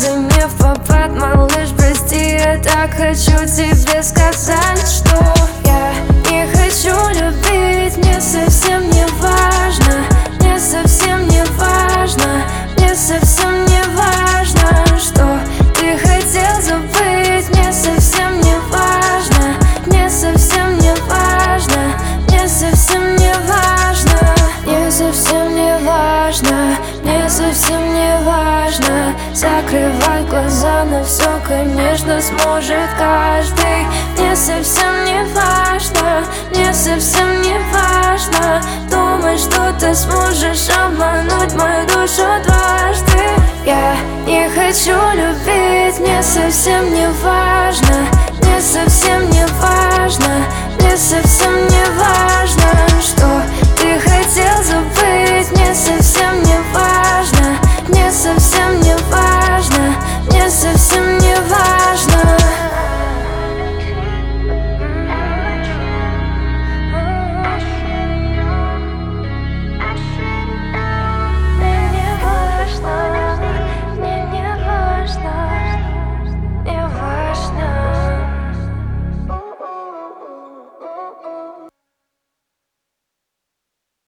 ты не в попад, малыш, прости. Я так хочу тебе сказать, что я не хочу любить. Мне совсем не важно, мне совсем не важно, мне совсем не важно, что ты хотел забыть. Мне совсем не важно, мне совсем не важно, мне совсем не важно, мне совсем не важно, мне совсем не важно. Закрывай глаза на все, конечно, сможет каждый. Мне совсем не важно, мне совсем не важно. Думай, что ты сможешь обмануть мою душу дважды. Я не хочу любить, мне совсем не важно, мне совсем не важно, мне совсем